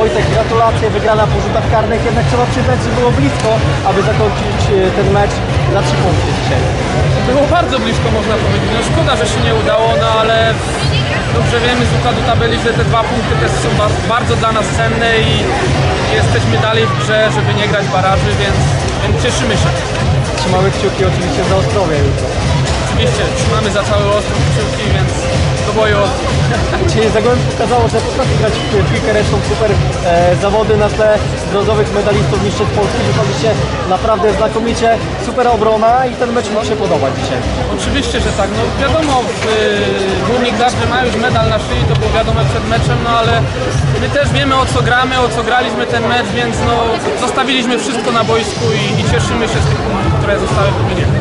Wojtek, gratulacje, wygrana po rzutach karnych, jednak trzeba przyznać, że było blisko, aby zakończyć ten mecz za 3 punkty dzisiaj. Było bardzo blisko, można powiedzieć. No szkoda, że się nie udało, no ale dobrze wiemy z układu tabeli, że te 2 punkty też są bardzo dla nas cenne i jesteśmy dalej w grze, żeby nie grać baraży, więc cieszymy się. Trzymamy kciuki oczywiście za Ostrowie jutro. Oczywiście trzymamy za cały Ostrów kciuki, więc do boju Ostrów. Czyli Zagłębie pokazało, że potrafi grać w piłkę ręczną, super zawody na tle brązowych medalistów mistrzostw Polski. Wypadliście naprawdę znakomicie, super obrona i ten mecz mi się podoba dzisiaj. Oczywiście, że tak. No wiadomo, górnik ma już medal na szyi, to było wiadomo przed meczem, no ale my też wiemy o co gramy, o co graliśmy ten mecz, więc no zostawiliśmy wszystko na boisku i cieszymy się z tych punktów, które zostały w wymianie.